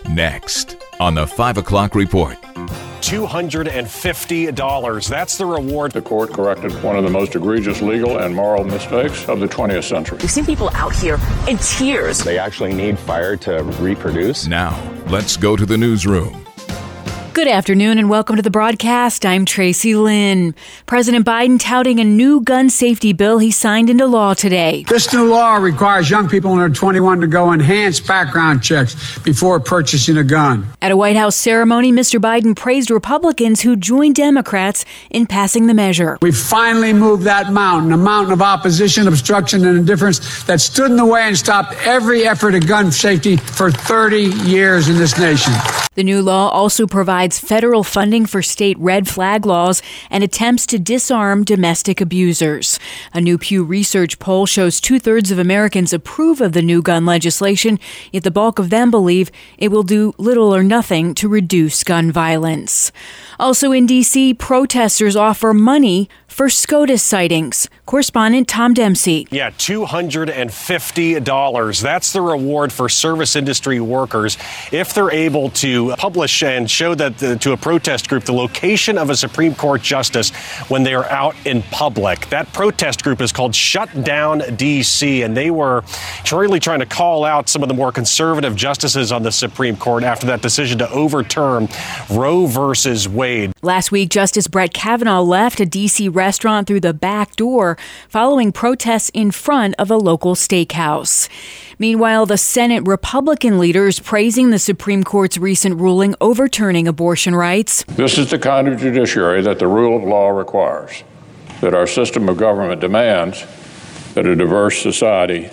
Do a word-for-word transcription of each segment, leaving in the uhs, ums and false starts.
Next on the five o'clock report. two hundred fifty dollars. That's the reward. The court corrected one of the most egregious legal and moral mistakes of the twentieth century. We've seen people out here in tears. They actually need fire to reproduce. Now, let's go to the newsroom. Good afternoon and welcome to the broadcast. I'm Tracy Lynn. President Biden touting a new gun safety bill he signed into law today. This new law requires young people under twenty-one to go enhance background checks before purchasing a gun. At a White House ceremony, Mister Biden praised Republicans who joined Democrats in passing the measure. We finally moved that mountain, a mountain of opposition, obstruction, and indifference that stood in the way and stopped every effort at gun safety for thirty years in this nation. The new law also provides federal funding for state red flag laws and attempts to disarm domestic abusers. A new Pew Research poll shows two-thirds of Americans approve of the new gun legislation, yet the bulk of them believe it will do little or nothing to reduce gun violence. Also in D C, protesters offer money for SCOTUS sightings. Correspondent Tom Dempsey. Yeah, two hundred fifty dollars. That's the reward for service industry workers if they're able to publish and show that the, to a protest group the location of a Supreme Court justice when they are out in public. That protest group is called Shut Down D C, and they were really trying to call out some of the more conservative justices on the Supreme Court after that decision to overturn Roe versus Wade. Last week, Justice Brett Kavanaugh left a D C restaurant through the back door following protests in front of a local steakhouse. Meanwhile, the Senate Republican leaders praising the Supreme Court's recent ruling overturning abortion rights. This is the kind of judiciary that the rule of law requires, that our system of government demands, that a diverse society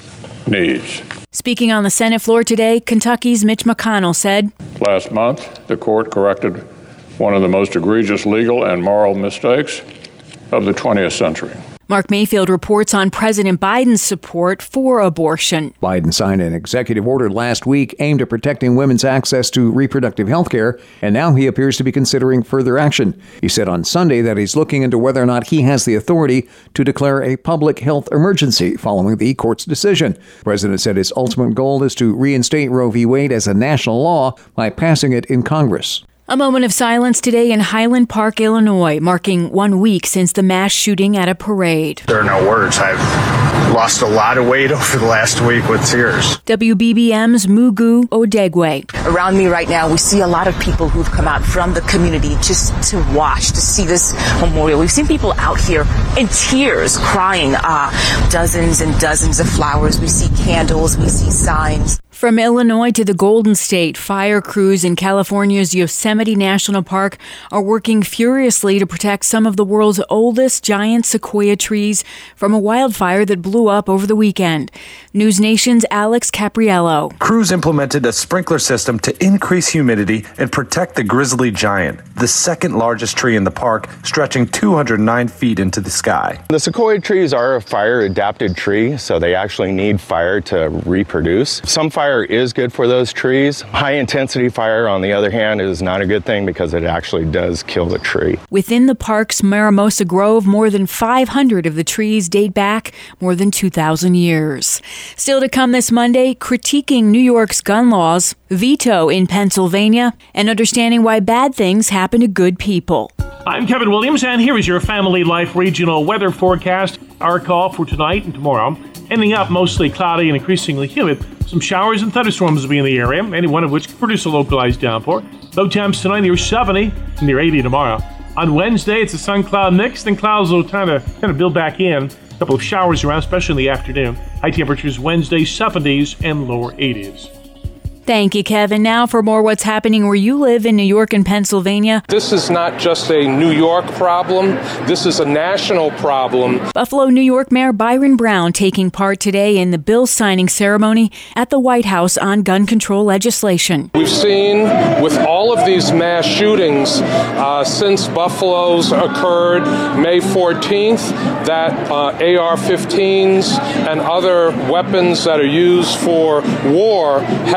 needs. Speaking on the Senate floor today, Kentucky's Mitch McConnell said, Last month, the court corrected one of the most egregious legal and moral mistakes of the twentieth century. Mark Mayfield reports on President Biden's support for abortion. Biden signed an executive order last week aimed at protecting women's access to reproductive health care, and now he appears to be considering further action. He said on Sunday that he's looking into whether or not he has the authority to declare a public health emergency following the court's decision. The president said his ultimate goal is to reinstate Roe v. Wade as a national law by passing it in Congress. A moment of silence today in Highland Park, Illinois, marking one week since the mass shooting at a parade. There are no words. I've lost a lot of weight over the last week with tears. W B B M's Mugu Odegwe. Around me right now, we see a lot of people who've come out from the community just to watch, to see this memorial. We've seen people out here in tears, crying, uh, dozens and dozens of flowers. We see candles, we see signs. From Illinois to the Golden State, fire crews in California's Yosemite National Park are working furiously to protect some of the world's oldest giant sequoia trees from a wildfire that blew up over the weekend. News Nation's Alex Capriello. Crews implemented a sprinkler system to increase humidity and protect the grizzly giant, the second largest tree in the park, stretching two hundred nine feet into the sky. The sequoia trees are a fire-adapted tree, so they actually need fire to reproduce. Some fire is good for those trees. High-intensity fire, on the other hand, is not a good thing because it actually does kill the tree. Within the park's Maramosa Grove, more than five hundred of the trees date back more than two thousand years. Still to come this Monday, critiquing New York's gun laws, veto in Pennsylvania, and understanding why bad things happen to good people. I'm Kevin Williams, and here is your Family Life regional weather forecast. Our call for tonight and tomorrow. Ending up mostly cloudy and increasingly humid. Some showers and thunderstorms will be in the area, any one of which could produce a localized downpour. Low temps tonight near seventy, near eighty tomorrow. On Wednesday, it's a sun-cloud mix, then clouds will kind of kind of build back in. A couple of showers around, especially in the afternoon. High temperatures Wednesday, seventies and lower eighties. Thank you, Kevin. Now for more what's happening where you live in New York and Pennsylvania. This is not just a New York problem. This is a national problem. Buffalo, New York Mayor Byron Brown taking part today in the bill signing ceremony at the White House on gun control legislation. We've seen with all of these mass shootings uh, since Buffalo's occurred May fourteenth that uh, A R fifteens and other weapons that are used for war have been used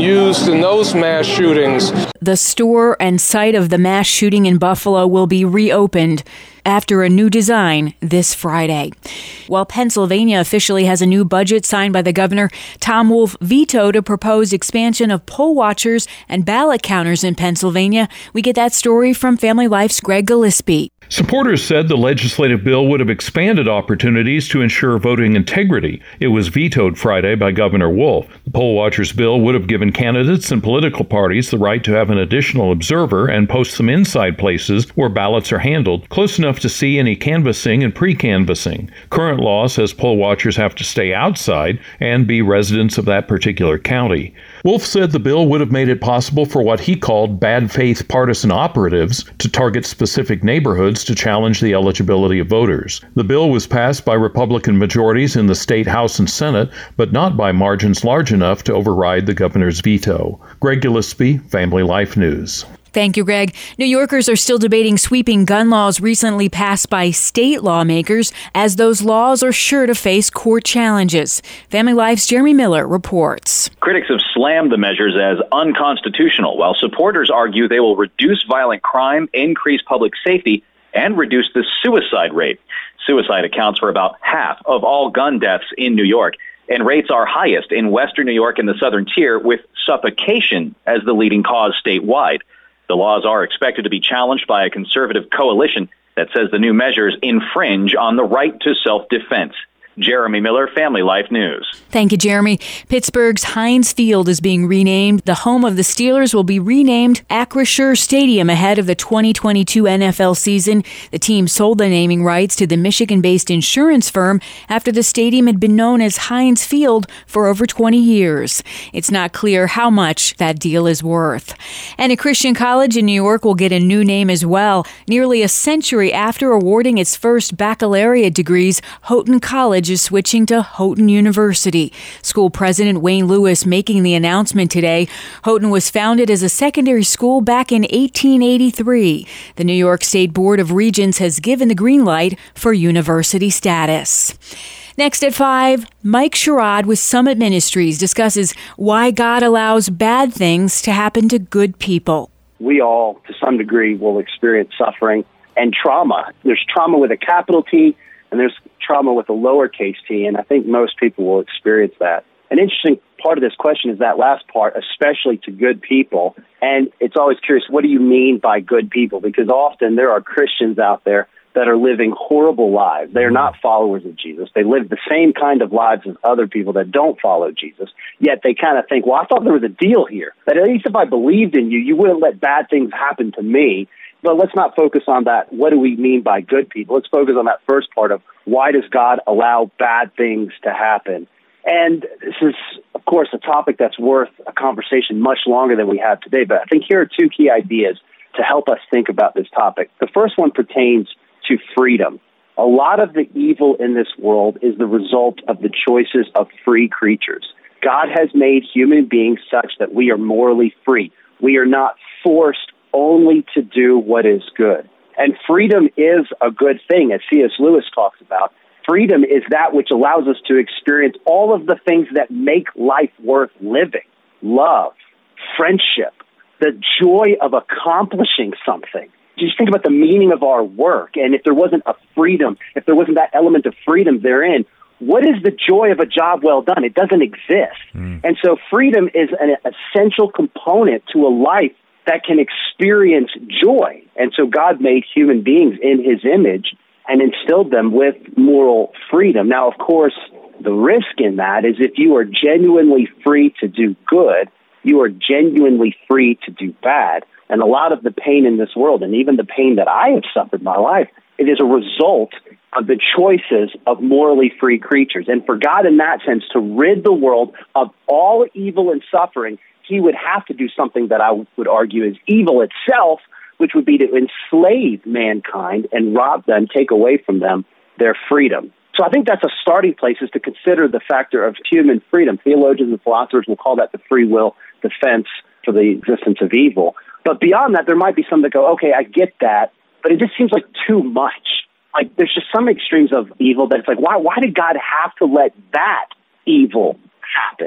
used in those mass shootings. The store and site of the mass shooting in Buffalo will be reopened after a new design this Friday. While Pennsylvania officially has a new budget signed by the governor, Tom Wolf vetoed a proposed expansion of poll watchers and ballot counters in Pennsylvania. We get that story from Family Life's Greg Gillespie. Supporters said the legislative bill would have expanded opportunities to ensure voting integrity. It was vetoed Friday by Governor Wolf. The poll watchers bill would have given candidates and political parties the right to have an additional observer and post them inside places where ballots are handled, close enough to see any canvassing and pre-canvassing. Current law says poll watchers have to stay outside and be residents of that particular county. Wolf said the bill would have made it possible for what he called bad faith partisan operatives to target specific neighborhoods to challenge the eligibility of voters. The bill was passed by Republican majorities in the state House and Senate, but not by margins large enough to override the governor's veto. Greg Gillespie, Family Life News. Thank you, Greg. New Yorkers are still debating sweeping gun laws recently passed by state lawmakers, as those laws are sure to face court challenges. Family Life's Jeremy Miller reports. Critics have slammed the measures as unconstitutional, while supporters argue they will reduce violent crime, increase public safety, and reduce the suicide rate. Suicide accounts for about half of all gun deaths in New York, and rates are highest in Western New York and the Southern Tier, with suffocation as the leading cause statewide. The laws are expected to be challenged by a conservative coalition that says the new measures infringe on the right to self-defense. Jeremy Miller, Family Life News. Thank you, Jeremy. Pittsburgh's Heinz Field is being renamed. The home of the Steelers will be renamed Acrisure Stadium ahead of the twenty twenty-two N F L season. The team sold the naming rights to the Michigan-based insurance firm after the stadium had been known as Heinz Field for over twenty years. It's not clear how much that deal is worth. And a Christian college in New York will get a new name as well. Nearly a century after awarding its first baccalaureate degrees, Houghton College is switching to Houghton University. School President Wayne Lewis making the announcement today. Houghton was founded as a secondary school back in eighteen eighty-three. The New York State Board of Regents has given the green light for university status. Next at five, Mike Sherrod with Summit Ministries discusses why God allows bad things to happen to good people. We all, to some degree, will experience suffering and trauma. There's trauma with a capital T, and there's trauma with a lowercase t, and I think most people will experience that. An interesting part of this question is that last part, especially to good people. And it's always curious, what do you mean by good people? Because often there are Christians out there that are living horrible lives. They are not followers of Jesus. They live the same kind of lives as other people that don't follow Jesus. Yet they kind of think, well, I thought there was a deal here, that at least if I believed in you, you wouldn't let bad things happen to me. But let's not focus on that. What do we mean by good people? Let's focus on that first part of why does God allow bad things to happen? And this is, of course, a topic that's worth a conversation much longer than we have today. But I think here are two key ideas to help us think about this topic. The first one pertains to freedom. A lot of the evil in this world is the result of the choices of free creatures. God has made human beings such that we are morally free. We are not forced only to do what is good. And freedom is a good thing, as C S Lewis talks about. Freedom is that which allows us to experience all of the things that make life worth living. Love, friendship, the joy of accomplishing something. Just think about the meaning of our work. And if there wasn't a freedom, if there wasn't that element of freedom therein, what is the joy of a job well done? It doesn't exist. Mm. And so freedom is an essential component to a life that can experience joy. And so God made human beings in his image and instilled them with moral freedom. Now, of course, the risk in that is if you are genuinely free to do good, you are genuinely free to do bad. And a lot of the pain in this world, and even the pain that I have suffered in my life, it is a result of the choices of morally free creatures. And for God, in that sense, to rid the world of all evil and suffering, he would have to do something that I would argue is evil itself, which would be to enslave mankind and rob them, take away from them their freedom. So I think that's a starting place, is to consider the factor of human freedom. Theologians and philosophers will call that the free will defense for the existence of evil. But beyond that, there might be some that go, okay, I get that, but it just seems like too much. Like there's just some extremes of evil that it's like, why, why did God have to let that evil happen?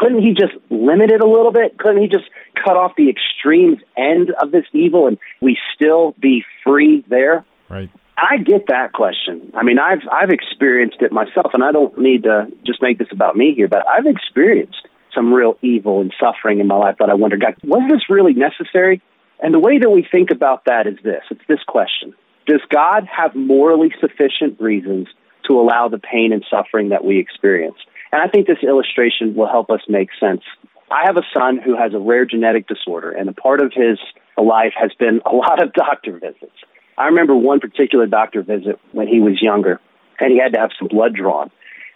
Couldn't he just limit it a little bit? Couldn't he just cut off the extremes end of this evil and we still be free there? Right. I get that question. I mean, I've I've experienced it myself, and I don't need to just make this about me here, but I've experienced some real evil and suffering in my life that I wonder, God, was this really necessary? And the way that we think about that is this. It's this question. Does God have morally sufficient reasons to allow the pain and suffering that we experience? And I think this illustration will help us make sense. I have a son who has a rare genetic disorder, and a part of his life has been a lot of doctor visits. I remember one particular doctor visit when he was younger, and he had to have some blood drawn.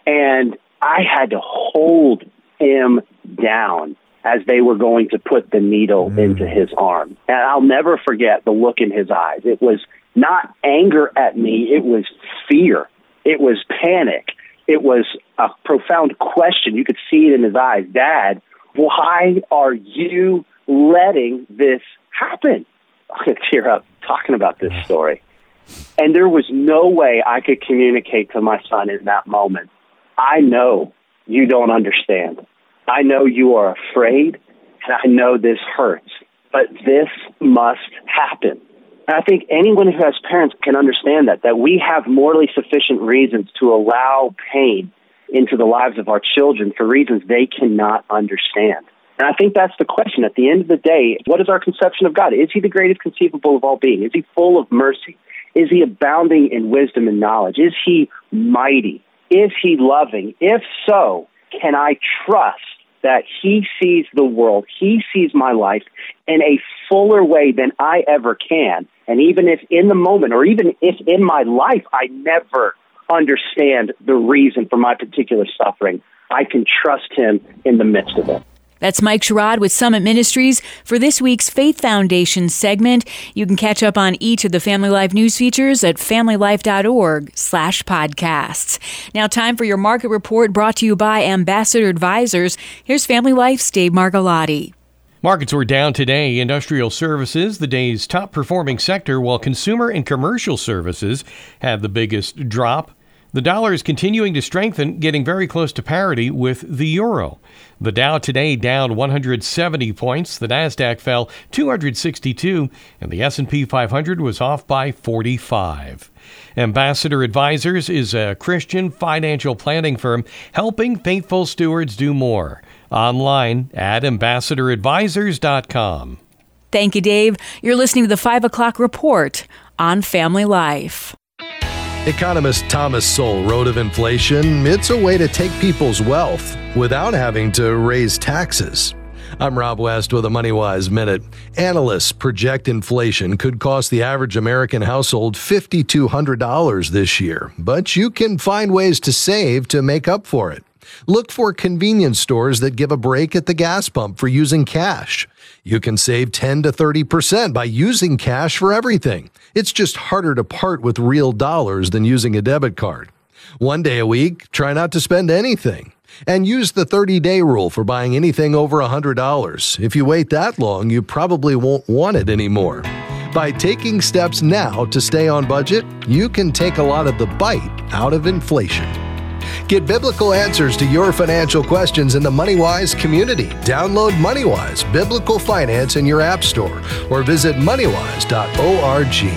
And I had to hold him down as they were going to put the needle mm. into his arm. And I'll never forget the look in his eyes. It was not anger at me. It was fear. It was panic. It was a profound question. You could see it in his eyes. Dad, why are you letting this happen? I'm going to tear up talking about this story. And there was no way I could communicate to my son in that moment. I know you don't understand. I know you are afraid, and I know this hurts, but this must happen. And I think anyone who has parents can understand that, that we have morally sufficient reasons to allow pain into the lives of our children for reasons they cannot understand. And I think that's the question. At the end of the day, what is our conception of God? Is he the greatest conceivable of all being? Is he full of mercy? Is he abounding in wisdom and knowledge? Is he mighty? Is he loving? If so, can I trust that he sees the world, he sees my life in a fuller way than I ever can? And even if in the moment, or even if in my life, I never understand the reason for my particular suffering, I can trust him in the midst of it. That's Mike Sherrod with Summit Ministries for this week's Faith Foundation segment. You can catch up on each of the Family Life news features at familylife.org slash podcasts. Now time for your market report brought to you by Ambassador Advisors. Here's Family Life's Dave Margolotti. Markets were down today. Industrial services, the day's top performing sector, while consumer and commercial services had the biggest drop. The dollar is continuing to strengthen, getting very close to parity with the euro. The Dow today down one hundred seventy points, the Nasdaq fell two hundred sixty-two, and the S and P five hundred was off by forty-five. Ambassador Advisors is a Christian financial planning firm helping faithful stewards do more. Online at ambassador advisors dot com. Thank you, Dave. You're listening to the five o'clock report on Family Life. Economist Thomas Sowell wrote of inflation, it's a way to take people's wealth without having to raise taxes. I'm Rob West with a MoneyWise Minute. Analysts project inflation could cost the average American household five thousand two hundred dollars this year, but you can find ways to save to make up for it. Look for convenience stores that give a break at the gas pump for using cash. You can save ten to thirty percent by using cash for everything. It's just harder to part with real dollars than using a debit card. One day a week, try not to spend anything. And use the thirty-day rule for buying anything over one hundred dollars. If you wait that long, you probably won't want it anymore. By taking steps now to stay on budget, you can take a lot of the bite out of inflation. Get biblical answers to your financial questions in the MoneyWise community. Download MoneyWise Biblical Finance in your app store or visit moneywise dot org.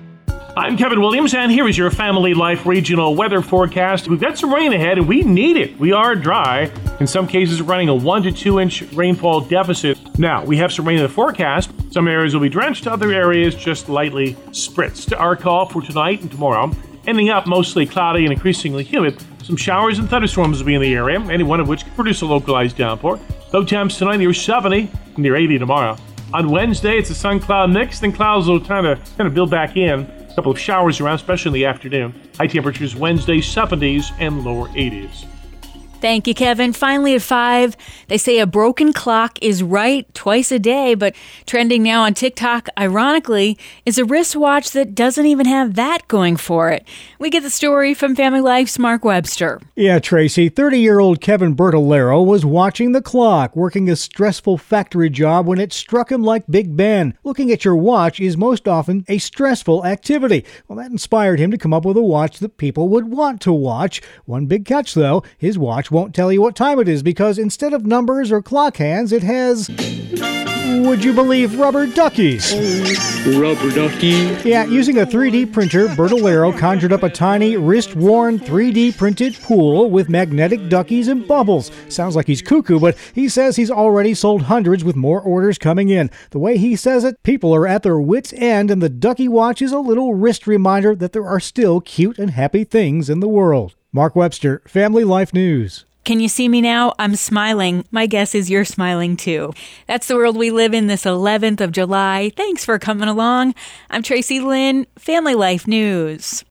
I'm Kevin Williams, and here is your Family Life regional weather forecast. We've got some rain ahead, and we need it. We are dry. In some cases, running a one to two inch rainfall deficit. Now, we have some rain in the forecast. Some areas will be drenched, other areas just lightly spritzed. Our call for tonight and tomorrow, ending up mostly cloudy and increasingly humid. Some showers and thunderstorms will be in the area, any one of which could produce a localized downpour. Low temps tonight near seventy, near eighty tomorrow. On Wednesday, it's a sun-cloud mix, then clouds will kind of kind of build back in. A couple of showers around, especially in the afternoon. High temperatures Wednesday, seventies and lower eighties. Thank you, Kevin. Finally at five, they say a broken clock is right twice a day, but trending now on TikTok, ironically, is a wristwatch that doesn't even have that going for it. We get the story from Family Life's Mark Webster. Yeah, Tracy, thirty-year-old Kevin Bertolero was watching the clock, working a stressful factory job when it struck him like Big Ben. Looking at your watch is most often a stressful activity. Well, that inspired him to come up with a watch that people would want to watch. One big catch, though, his watch watch won't tell you what time it is because instead of numbers or clock hands, it has, would you believe, rubber duckies? Rubber ducky. Yeah, using a three D printer, Bertolero conjured up a tiny, wrist-worn, three D printed pool with magnetic duckies and bubbles. Sounds like he's cuckoo, but he says he's already sold hundreds with more orders coming in. The way he says it, people are at their wits' end, and the ducky watch is a little wrist reminder that there are still cute and happy things in the world. Mark Webster, Family Life News. Can you see me now? I'm smiling. My guess is you're smiling too. That's the world we live in this eleventh of July. Thanks for coming along. I'm Tracy Lynn, Family Life News.